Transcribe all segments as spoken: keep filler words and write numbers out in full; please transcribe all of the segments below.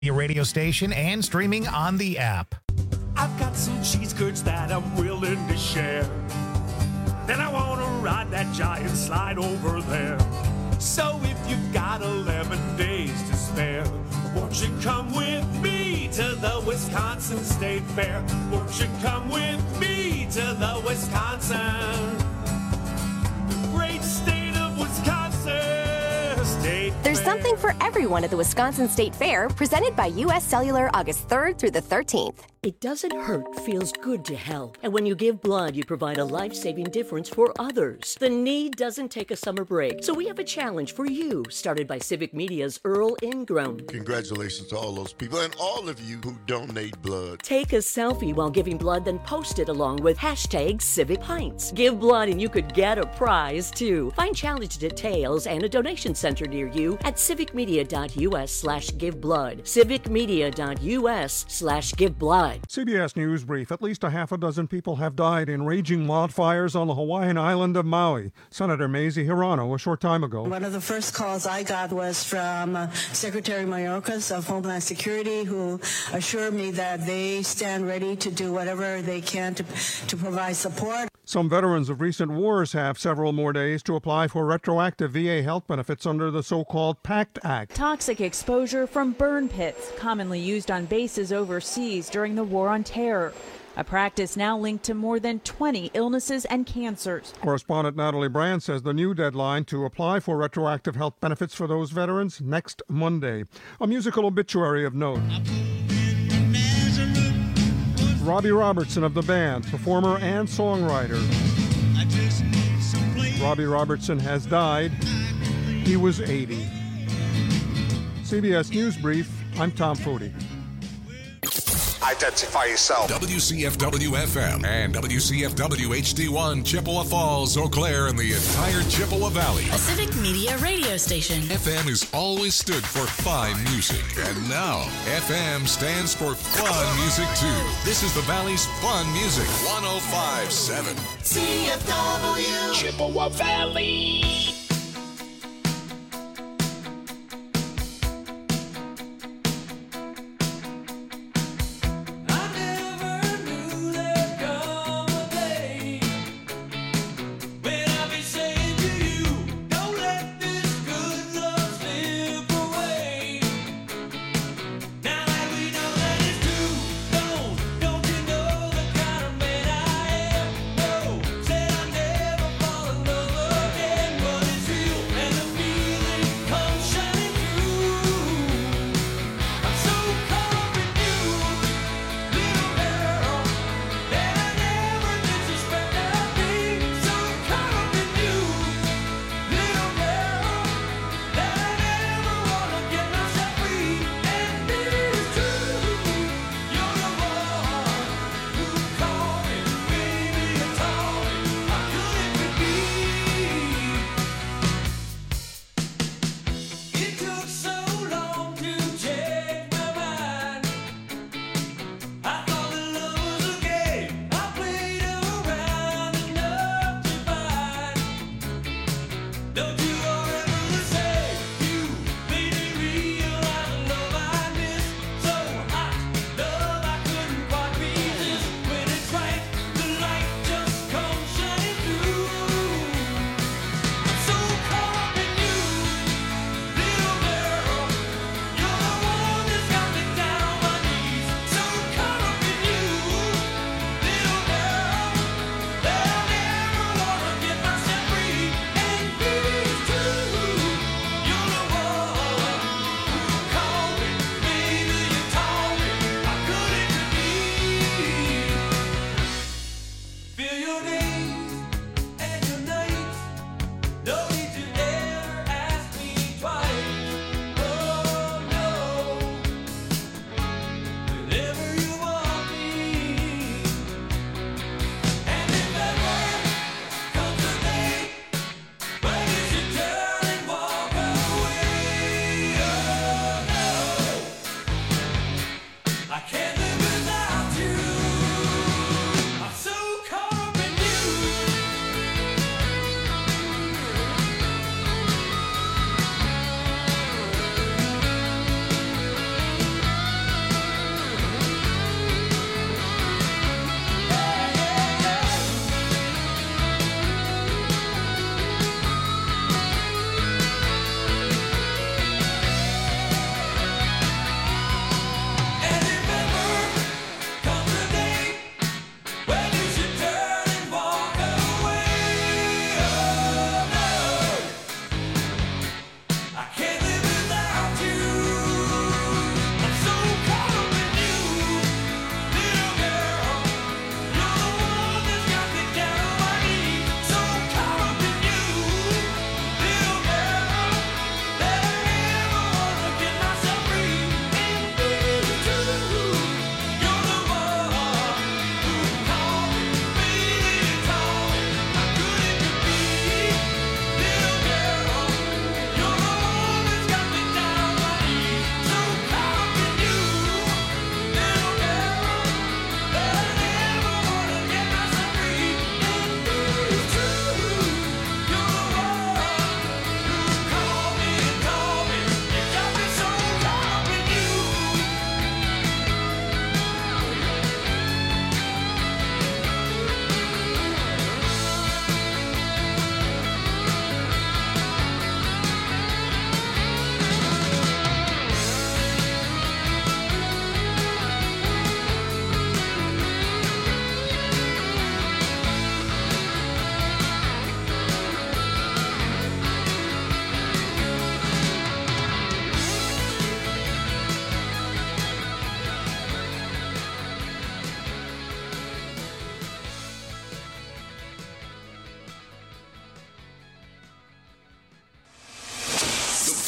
Your radio station and streaming on the app. I've got some cheese curds that I'm willing to share. Then I want to ride that giant slide over there. So if you've got eleven days to spare, won't you come with me to the Wisconsin State Fair? Won't you come with me to the Wisconsin, the great state of Wisconsin State There's Fair. something for everyone at the Wisconsin State Fair, presented by U S Cellular August third through the thirteenth. It doesn't hurt, feels good to help. And when you give blood, you provide a life-saving difference for others. The need doesn't take a summer break. So we have a challenge for you, started by Civic Media's Earl Ingram. Congratulations to all those people and all of you who donate blood. Take a selfie while giving blood, then post it along with hashtag Civic Pints. Give blood and you could get a prize, too. Find challenge details and a donation center near you at civicmedia.us slash give blood. civicmedia.us slash give blood. C B S News Brief. At least a half a dozen people have died in raging wildfires on the Hawaiian island of Maui. Senator Mazie Hirano a short time ago. One of the first calls I got was from uh, Secretary Mayorkas of Homeland Security, who assured me that they stand ready to do whatever they can to, to provide support. Some veterans of recent wars have several more days to apply for retroactive V A health benefits under the so-called PACT Act. Toxic exposure from burn pits, commonly used on bases overseas during the War on Terror. A practice now linked to more than twenty illnesses and cancers. Correspondent Natalie Brand says the new deadline to apply for retroactive health benefits for those veterans next Monday. A musical obituary of note. Robbie Robertson of the band, performer and songwriter. Robbie Robertson has died. He was eighty. C B S News Brief, I'm Tom Foti. Identify yourself. W C F W F M and W C F W H D one, Chippewa Falls, Eau Claire, and the entire Chippewa Valley. A Civic Media radio station. F M has always stood for fine music, and now F M stands for fun music too. This is the Valley's fun music. one oh five point seven C F W Chippewa Valley. Said I never fall in love again, but it's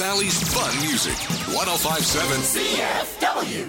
Valley's fun music. one oh five point seven C F W.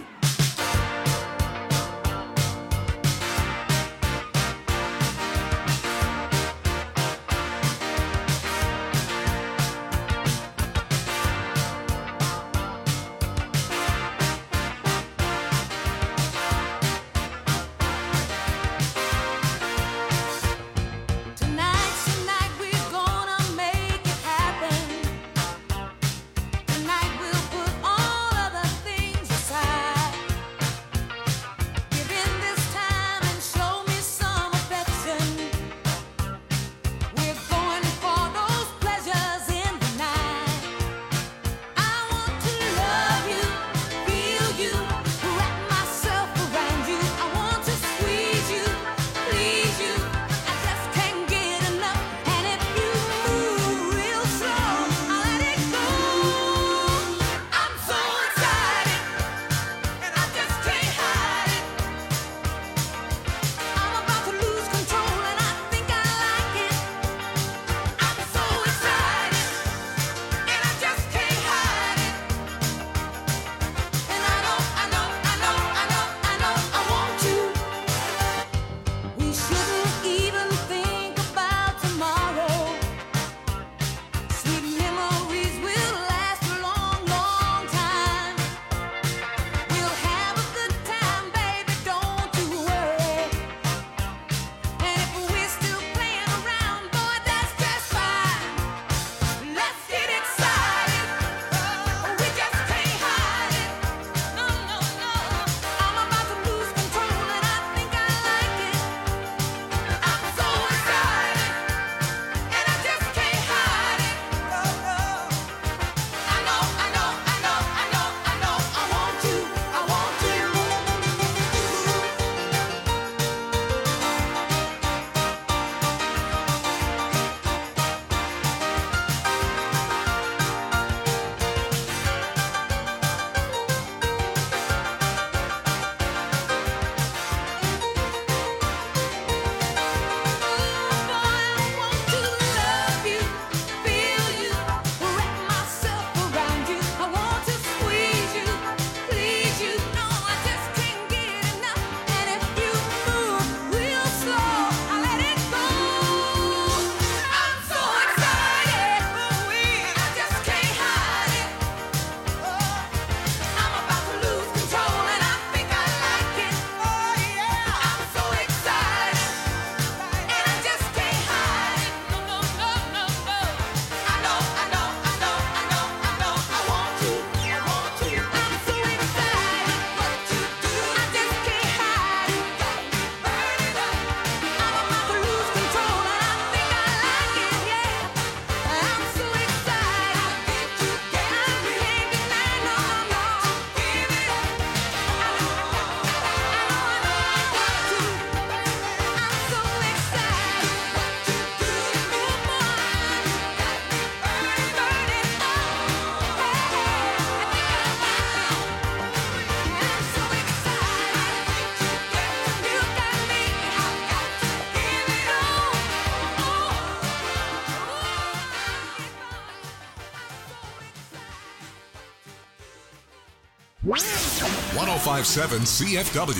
one oh five point seven C F W.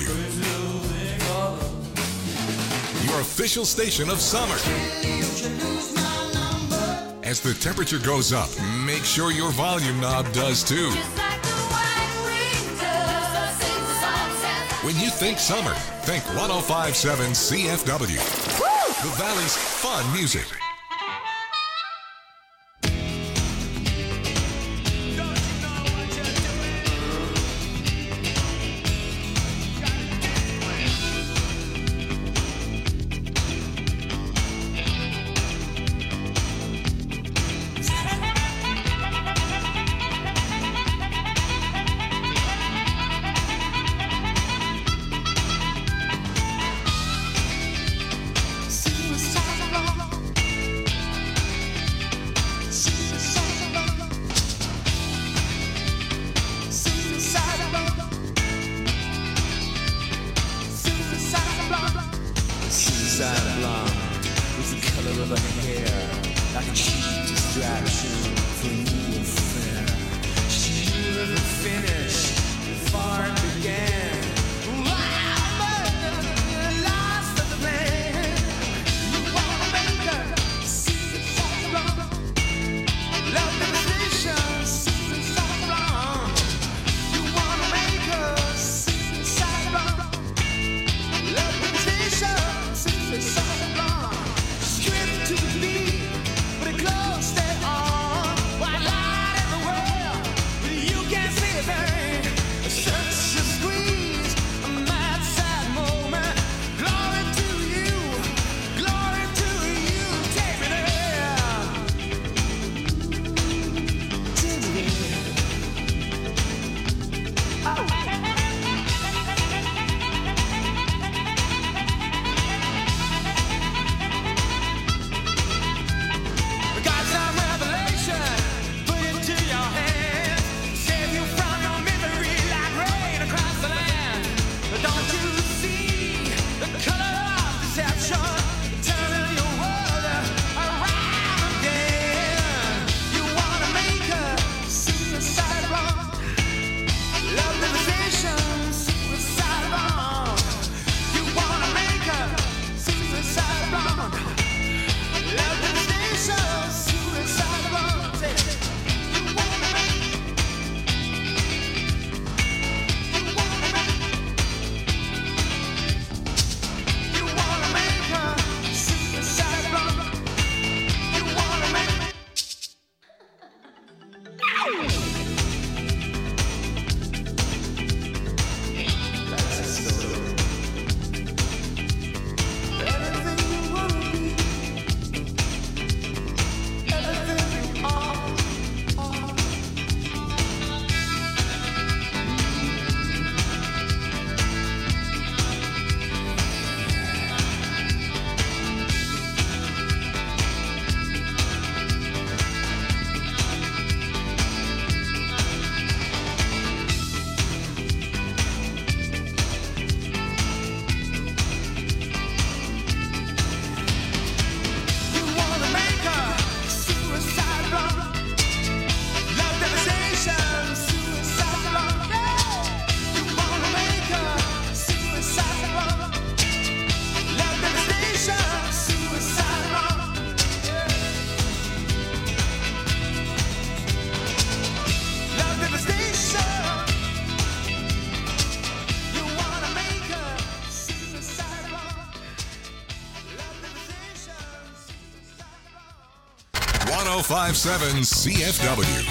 Your official station of summer. As the temperature goes up, make sure your volume knob does too. When you think summer, think one oh five point seven C F W. The Valley's fun music. Of her hair, like a cheap distraction from you affair. oh five point seven C F W.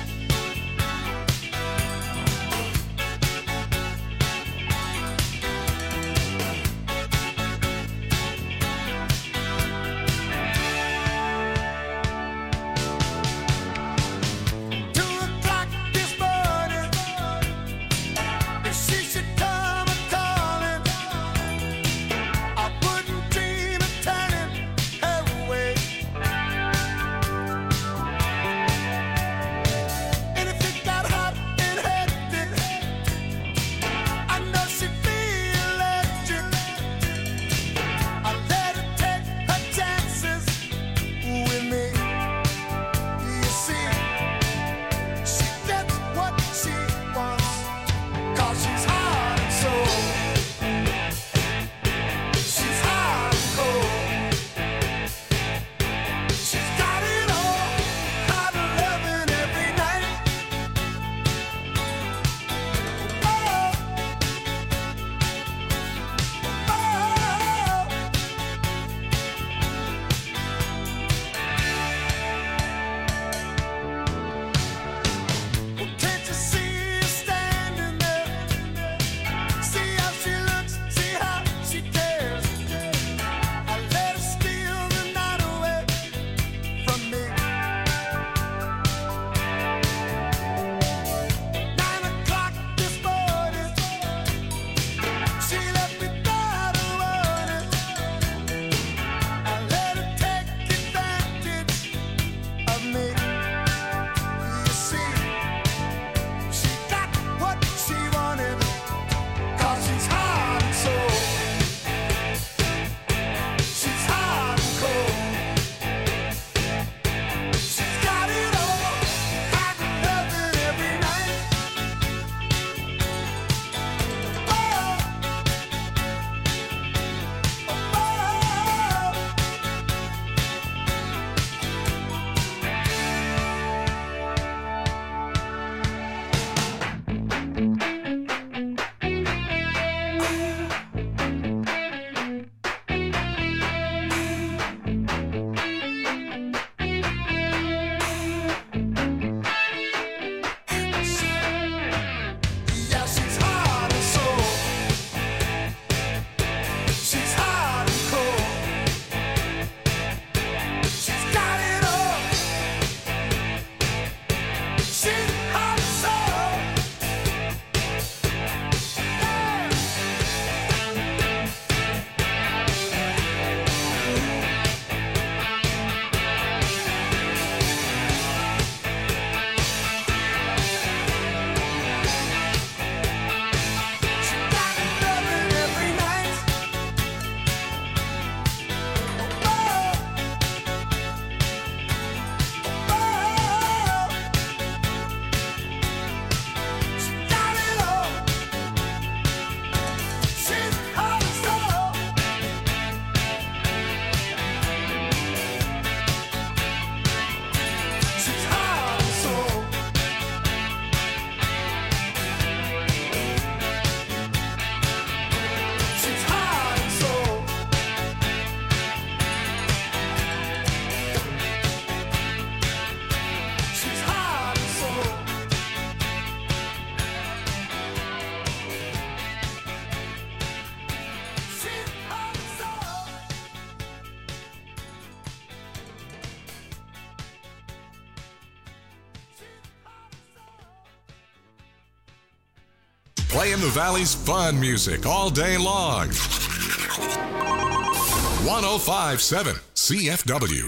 Playing the Valley's fun music all day long. one oh five point seven C F W.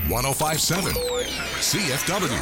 one oh five point seven C F W.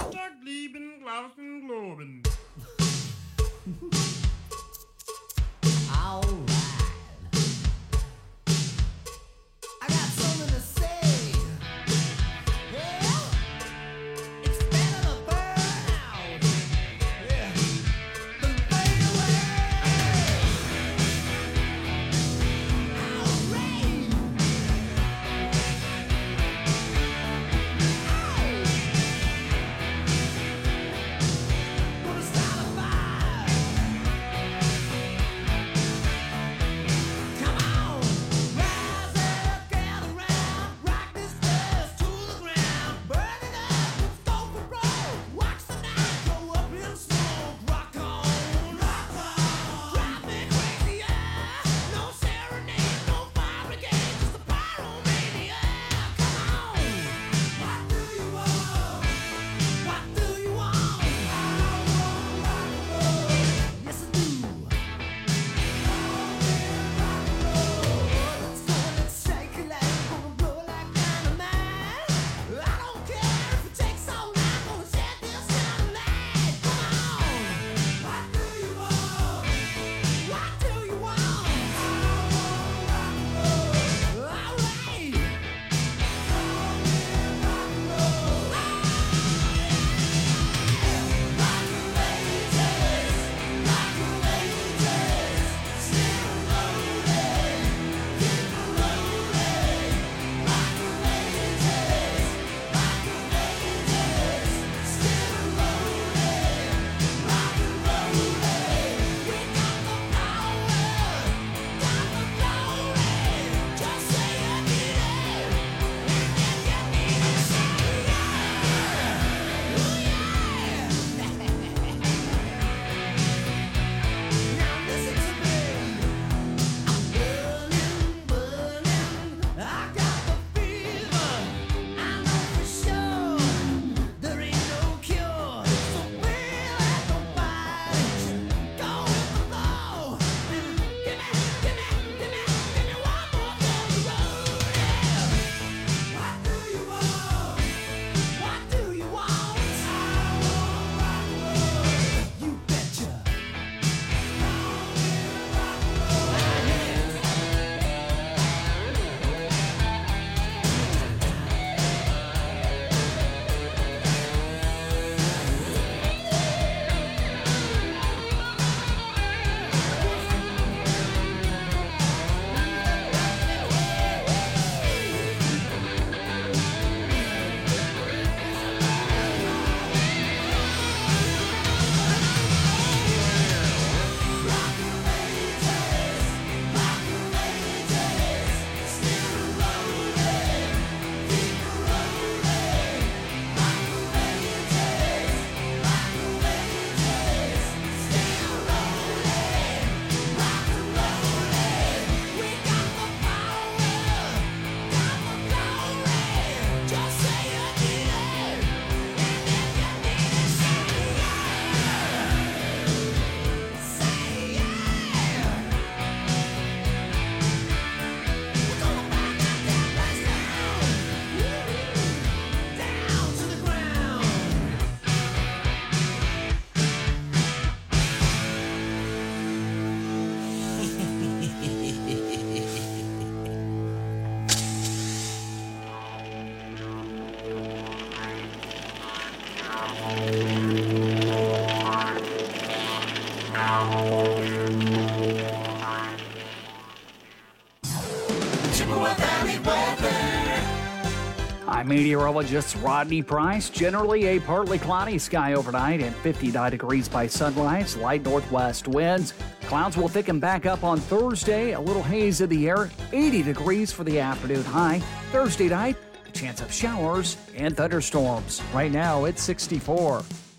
I'm meteorologist Rodney Price. Generally a partly cloudy sky overnight and fifty-nine degrees by sunrise, light northwest winds. Clouds will thicken back up on Thursday, a little haze in the air, eighty degrees for the afternoon high. Thursday night, a chance of showers and thunderstorms. Right now, it's sixty-four.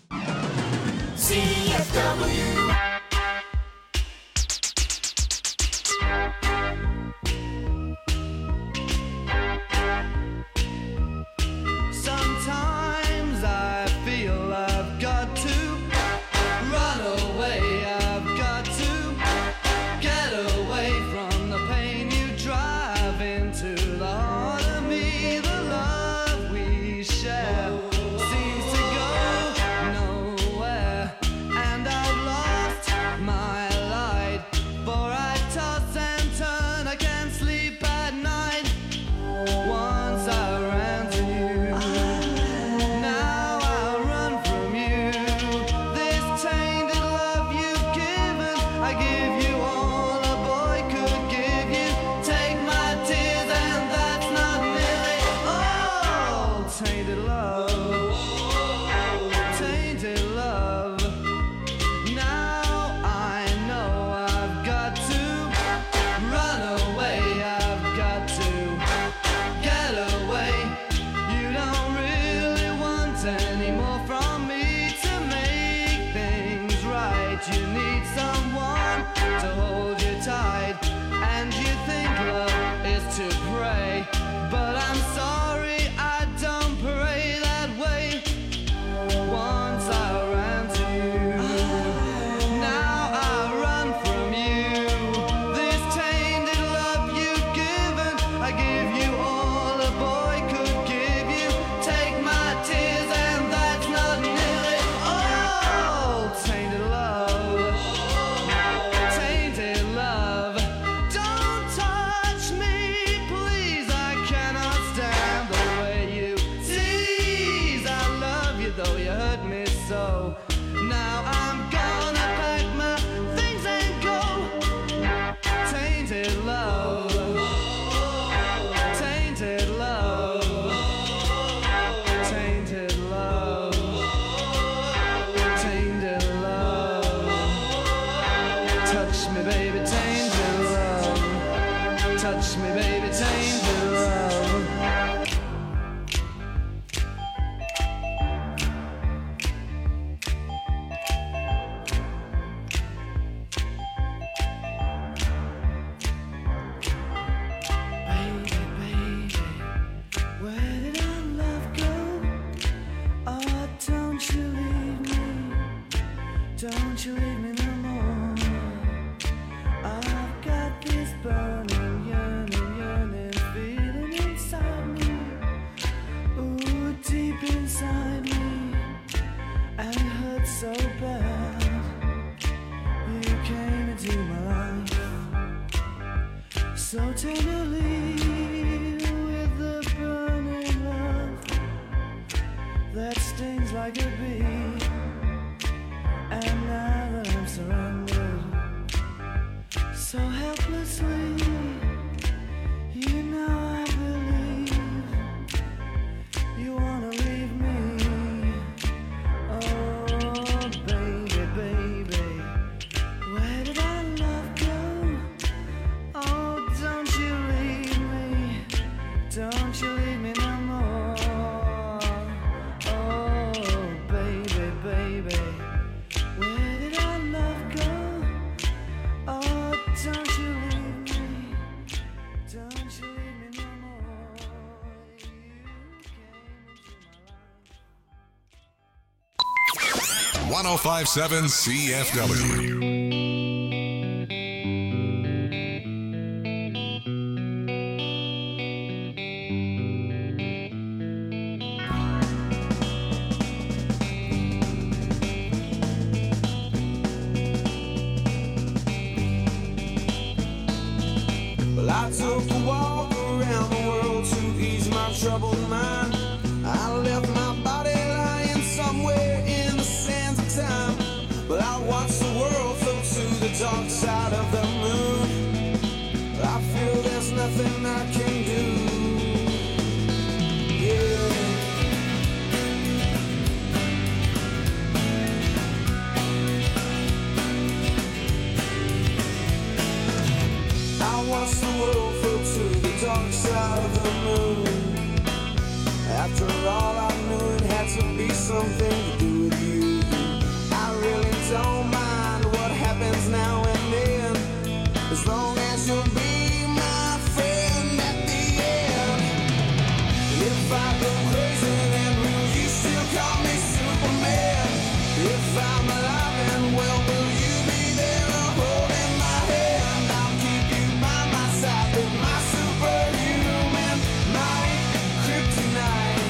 C F W. Sometimes I feel I've got to run away. I've got to get away from the pain you drive into the heart of me. The love we night you need someone to hold you tight, and you think love is to pray, but I'm sorry I don't pray that way. Once I ran to you, now I run from you. This tainted love you've given, I give you all a boy could give you. Take my tears and that's not nearly all. Tainted love, tainted love. Don't touch me, please, I cannot stand the way you tease. I love you though you hurt me so. Now I'm gonna pack my things and go. Tainted love, tainted love, tainted love, tainted love. Touch me, baby, tainted love. Touch me, baby, tainted love. Baby, baby, where did our love go? Oh, don't you leave me, don't you leave me no more. I've got this burning, yearning, yearning feeling inside me. Ooh, deep inside me, and it hurts so bad. You came into my life so tenderly, with the burning love that stings like a bee. And now that I'm surrounded so helplessly, you know I believe you wanna leave me. Oh, baby, baby, where did our love go? Oh, don't you leave me, don't you leave me no more. Oh, baby, baby, where did our love go? Oh, don't you leave me, don't you leave me no more. You came into my life. one oh five point seven C F W. Well, I took a walk around the world to ease my troubled mind. I left my body lying somewhere in the sands of time. But I watched the world float to the dark side of the moon. I feel there's nothing I can do. Yeah. I watched the world float to the dark side of the moon. After all, I knew it had to be something to do with you. I really don't mind what happens now and then, as long as you'll be my friend at the end. And if I go crazy, then will you still call me Superman? If I'm alive and well, will you be there holding my hand? I'll keep you by my side with my superhuman might, kryptonite.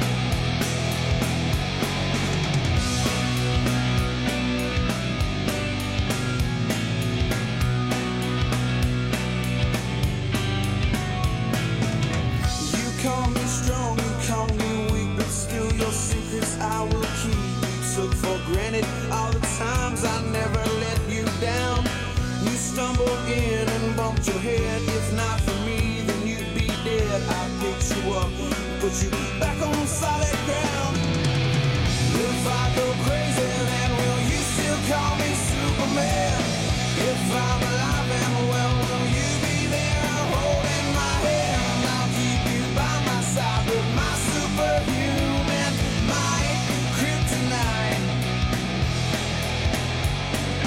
You call me strong, you call me weak, but still your secrets I will keep. You took for granted all the times I never let you down. You stumbled in and bumped your head. If not for me, then you'd be dead. I picked you up, put you back on solid ground. If I go crazy, then will you still call me Superman? If I'm alive and well, will you be there holding my hand? I'll keep you by my side with my superhuman might, kryptonite.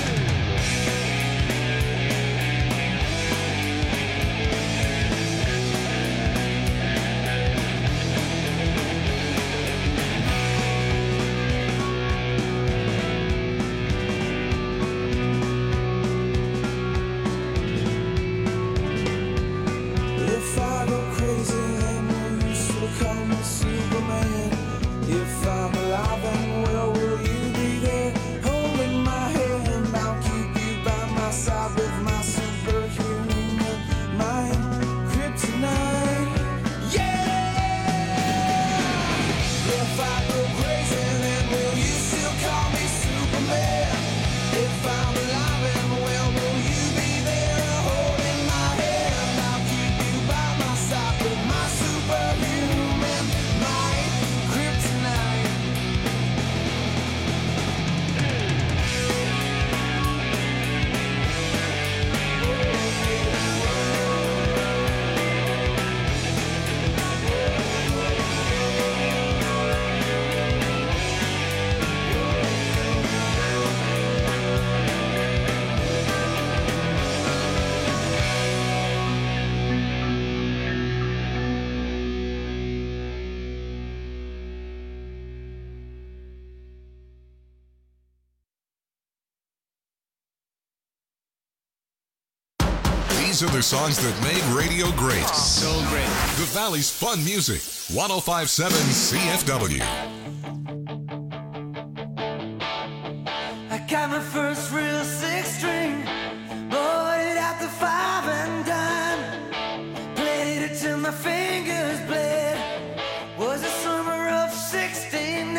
These are the songs that made radio great. So great. The Valley's Fun Music. one oh five point seven C F W. I got my first real six string, bought it at the five and dime, played it till my fingers bled. Was the summer of sixty-nine.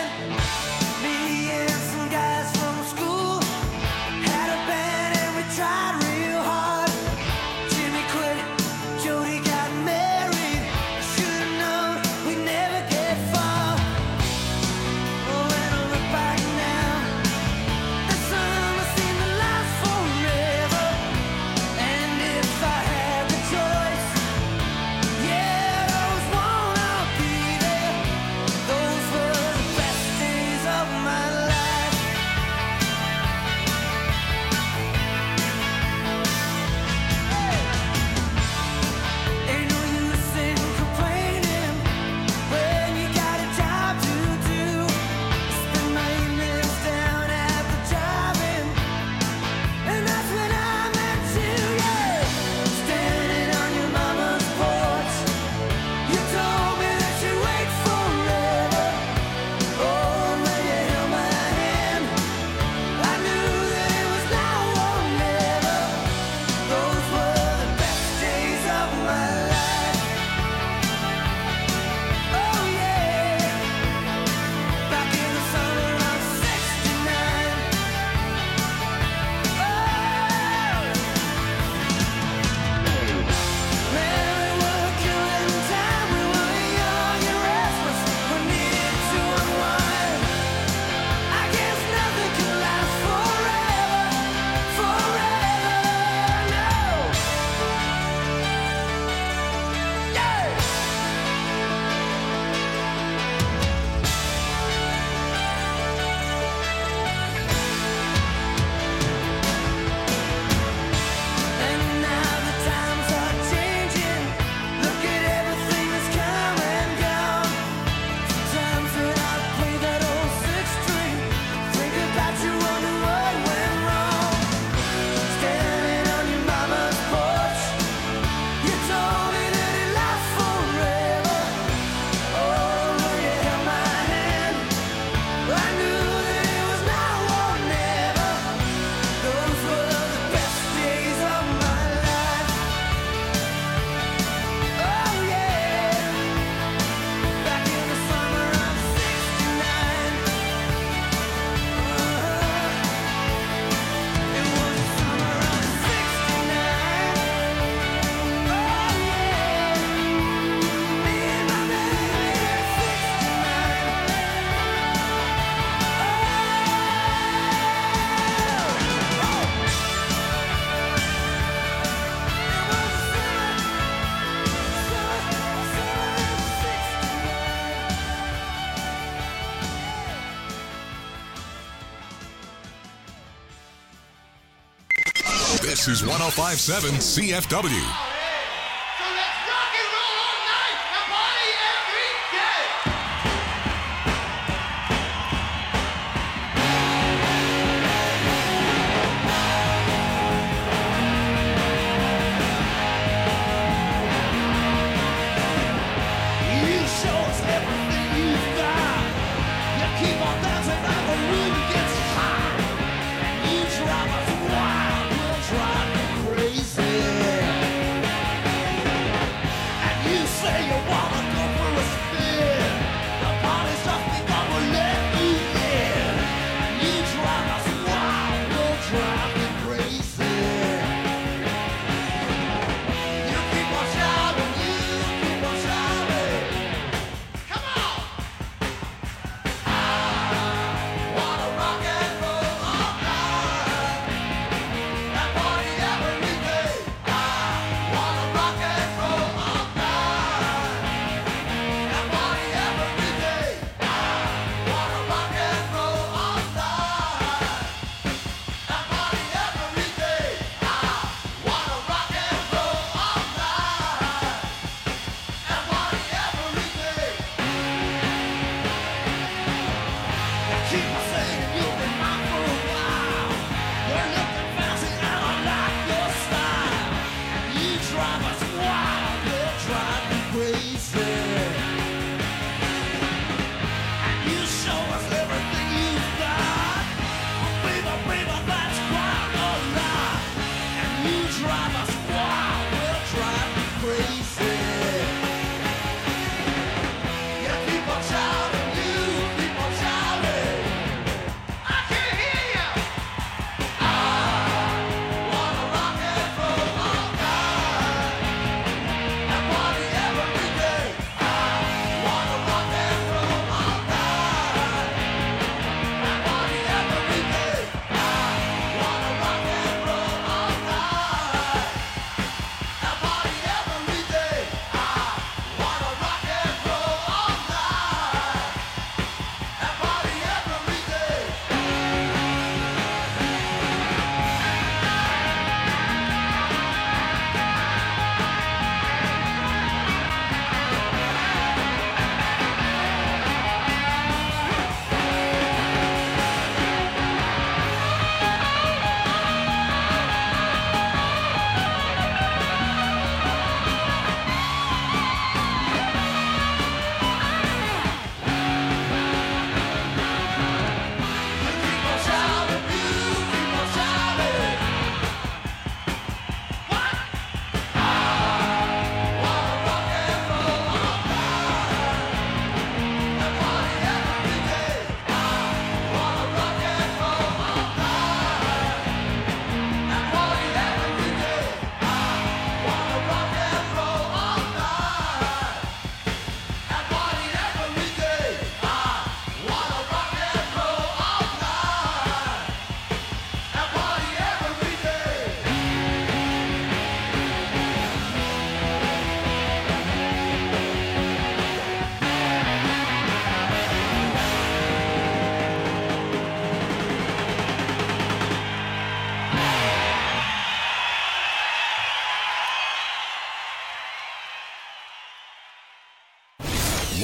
Me and some guys from school had a band and we tried real hard. Jimmy quit, Jody got married. I should've known we'd never get far. Oh, when I look back now, the summer seemed to last forever. And if I had the choice, yeah, I always wanna be there. Those were the best days of my life. Ain't no use in complaining when you got a job to do. Spend my evenings down at the drive-in, and that's when I met you, yeah. Standing on your mama's porch, you told me that you'd wait forever. Oh, when you held my hand, I knew that it was now or never. Those were the best days of my life. Oh yeah, back in the summer of sixty-nine. Man, we were killing time. We were young and restless. We needed to unwind. I guess nothing can last forever, forever, no. Yeah. And now the times are changing. Look at everything that's come and gone. Sometimes when I play that old six string, think about you, wonder what went wrong. Standing on your mama's porch, you told me that it lasts forever. Oh, when you held my hand, I knew that it was now or never. Those were the best days of my life. Oh yeah, back in the summer of sixty-nine. It was the summer of sixty-nine. Oh yeah, me and my baby at This is one oh five point seven C F W. You show us everything you've got. You keep on dancing like the room gets hot. You drive us wild, we'll drive you crazy.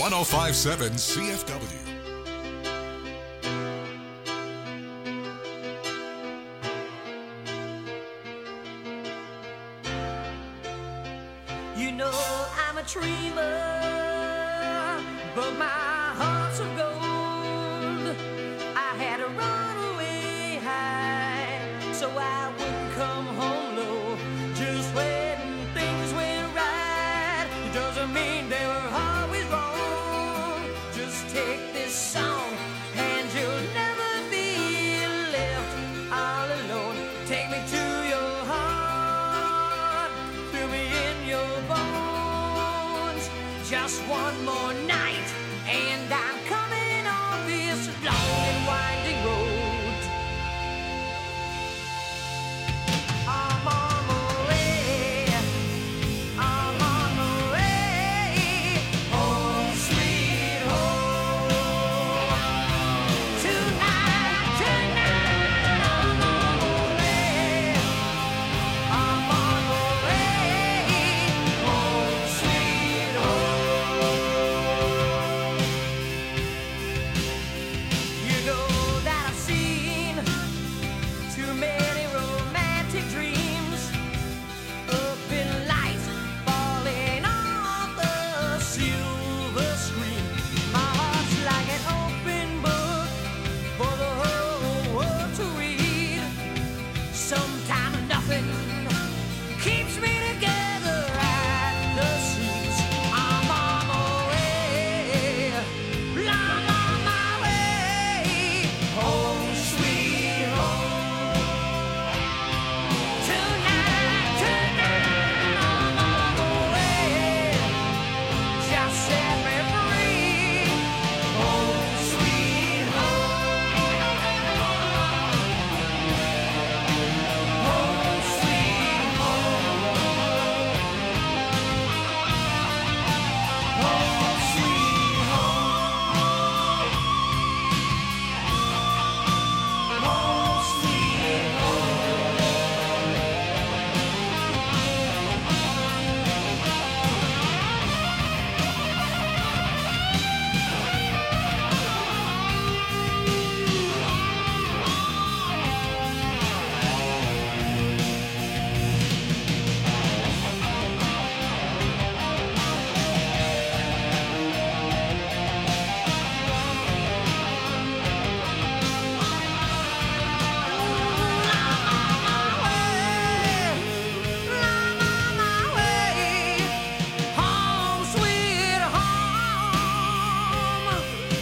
one oh five point seven C F W. You know I'm a dreamer, but my heart's of gold. I had to run away high, so I wouldn't come home low. Just when things went right, it doesn't mean they were always wrong. Just take this song, and you'll never be left all alone. Take me to your heart, feel me in your bones. Just one more night, and I'm coming on this long and winding road. I'm on my way, I'm on my way, home sweet home. Tonight, tonight, I'm on my way, I'm on my way, home sweet home. You know that I've seen too many romantic dreams up in lights falling off the silver screen. My heart's like an open book for the whole world to read. Sometimes nothing keeps me together at the seams. I'm on my way, I'm on my way, home sweet home. Tonight, tonight, I'm on my way, just set me free, home sweet home, home sweet home, home sweet home, home sweet home. Home sweet home,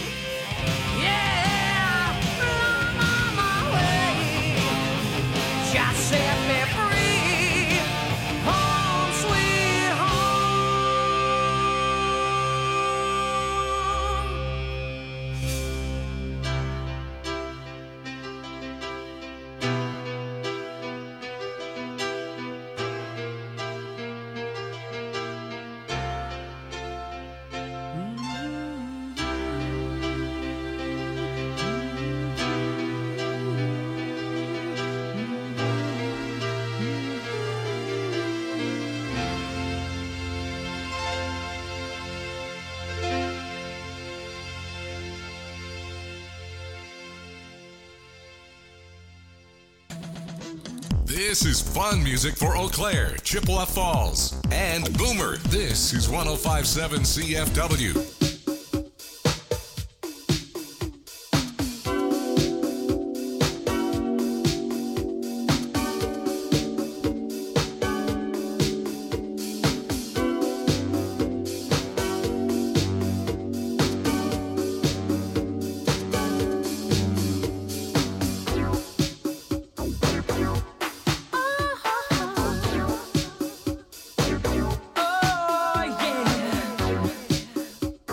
yeah, I'm on my way, just set me free, home sweet This is fun music for Eau Claire, Chippewa Falls, and Boomer. This is one oh five point seven C F W. Oh yeah.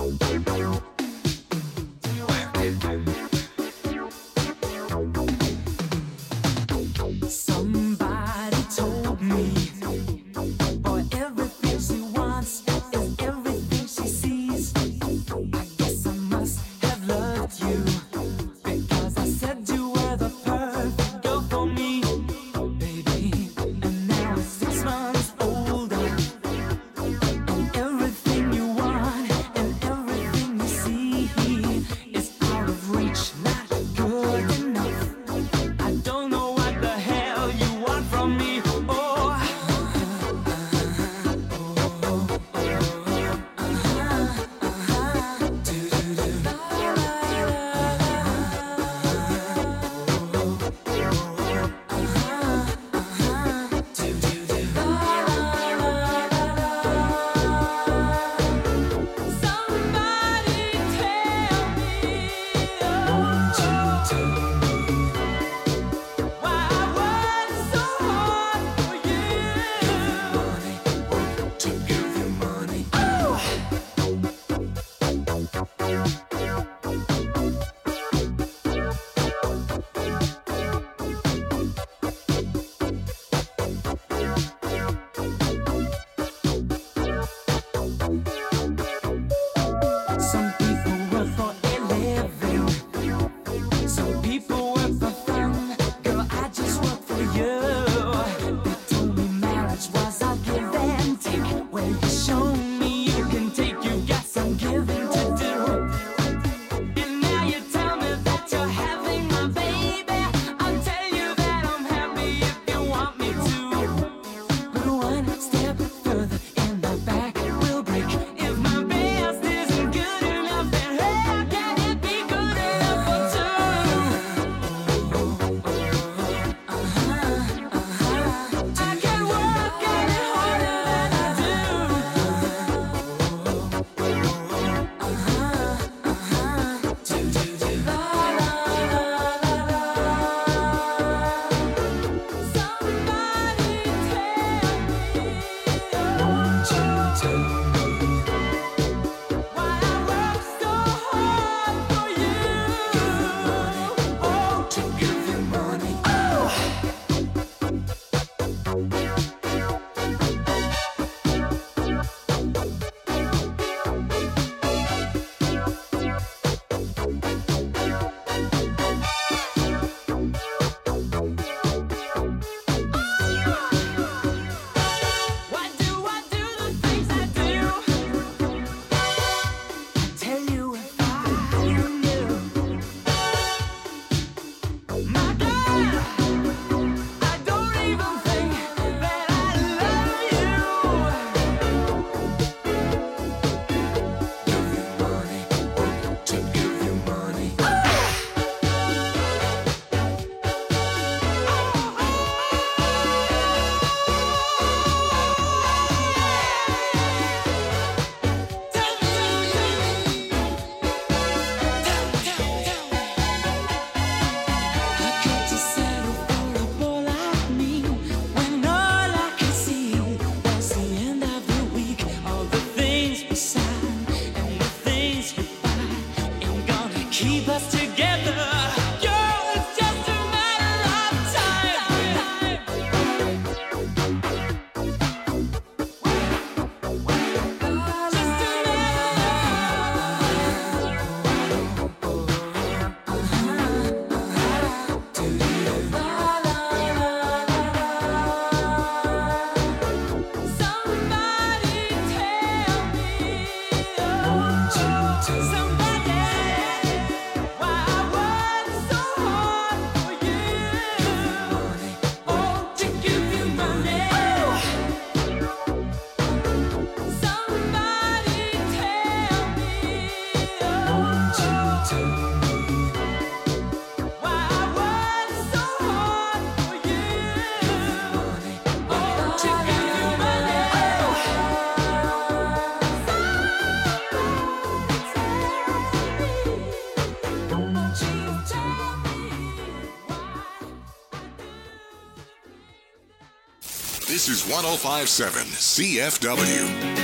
This is one oh five point seven C F W.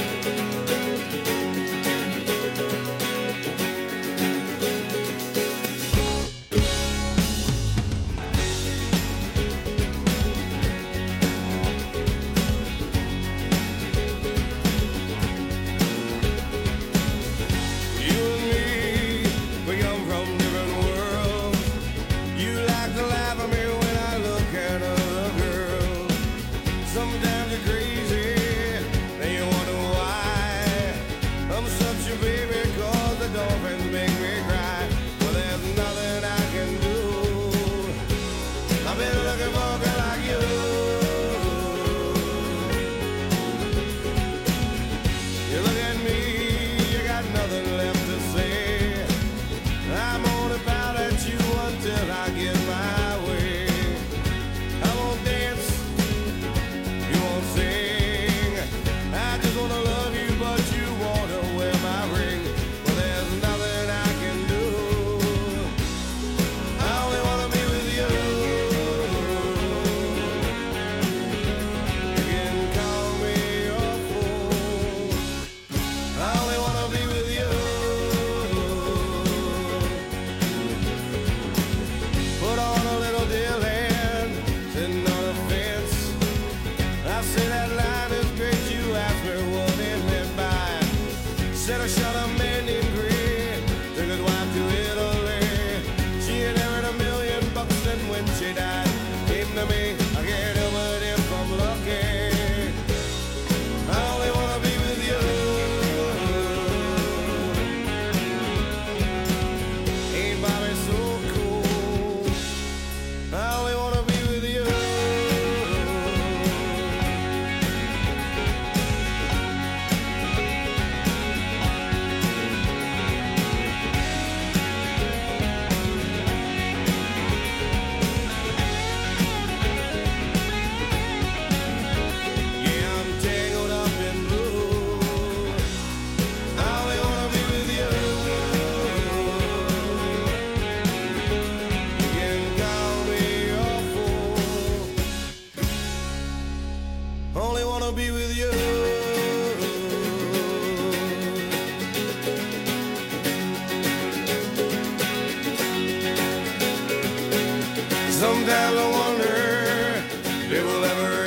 Sometimes I wonder if it will ever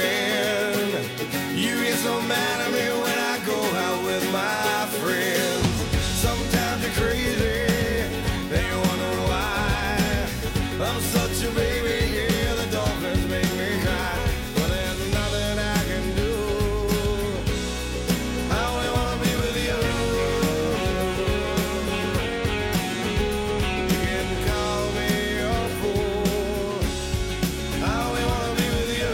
end. You get so mad at me when I go out with my friends. Sometimes you're crazy, then you wonder why. I'm such a baby, yeah, the dolphins make me cry. But there's nothing I can do. I only wanna be with you. You can call me a fool. I only wanna be with you.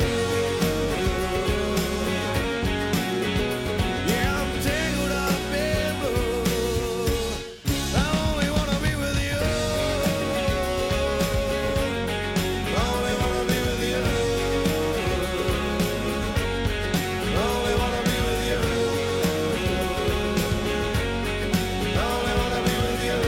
Yeah, I'm tangled up in blue. I only wanna be with you. I only wanna be with you. I only wanna be with you. I only wanna be with you.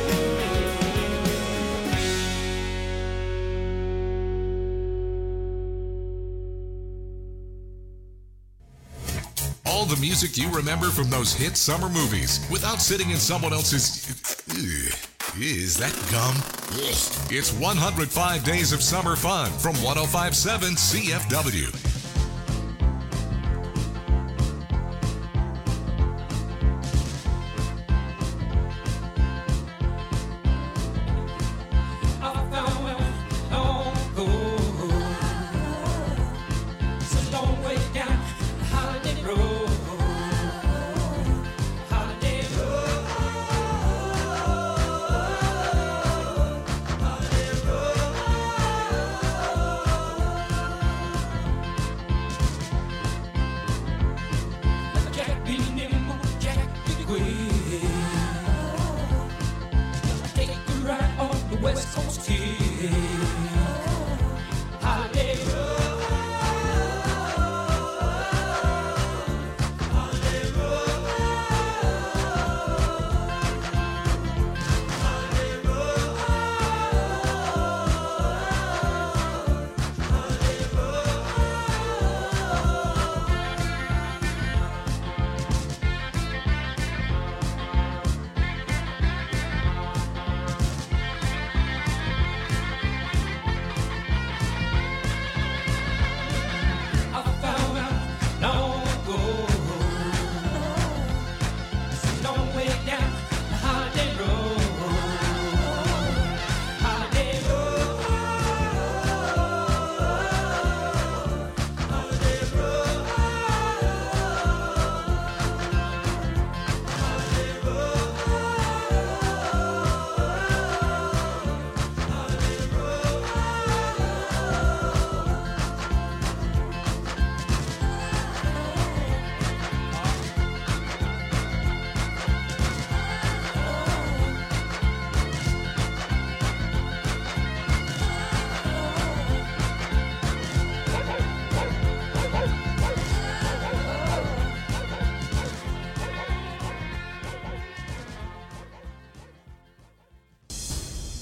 All the music you remember from those hit summer movies without sitting in someone else's... Ugh, is that gum? Ugh. It's one hundred five Days of Summer Fun from one oh five point seven C F W.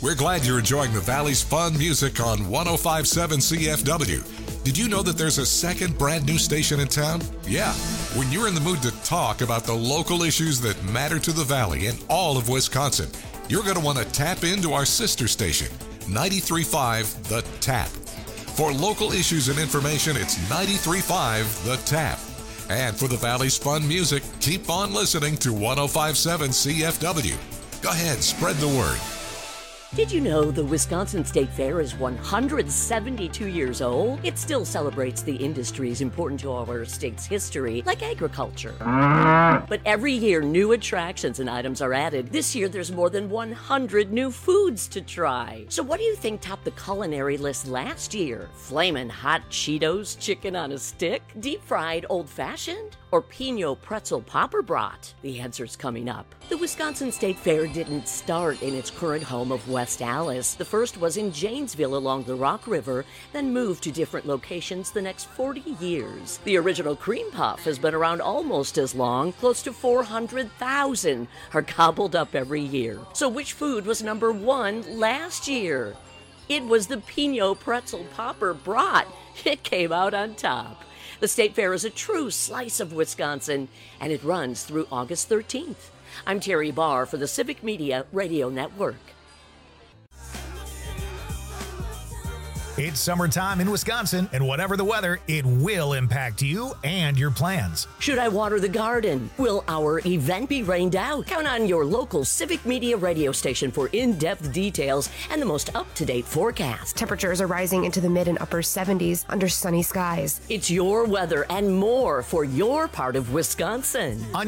We're glad you're enjoying the Valley's fun music on one oh five point seven C F W. Did you know that there's a second brand new station in town? Yeah, when you're in the mood to talk about the local issues that matter to the Valley and all of Wisconsin, you're going to want to tap into our sister station, ninety-three point five The Tap. For local issues and information, it's ninety-three point five The Tap. And for the Valley's fun music, keep on listening to one oh five point seven C F W. Go ahead, spread the word. Did you know the Wisconsin State Fair is one hundred seventy-two years old? It still celebrates the industries important to our state's history, like agriculture. But every year, new attractions and items are added. This year, there's more than one hundred new foods to try. So what do you think topped the culinary list last year? Flamin' hot Cheetos chicken on a stick? Deep-fried old-fashioned? Or Pinot pretzel popper brat? The answer's coming up. The Wisconsin State Fair didn't start in its current home of West Allis. The first was in Janesville along the Rock River, then moved to different locations the next forty years. The original cream puff has been around almost as long. Close to four hundred thousand are gobbled up every year. So which food was number one last year? It was the Pinot pretzel popper brat. It came out on top. The State Fair is a true slice of Wisconsin, and it runs through August thirteenth. I'm Terry Barr for the Civic Media Radio Network. It's summertime in Wisconsin, and whatever the weather, it will impact you and your plans. Should I water the garden? Will our event be rained out? Count on your local Civic Media radio station for in-depth details and the most up-to-date forecast. Temperatures are rising into the mid and upper seventies under sunny skies. It's your weather and more for your part of Wisconsin. On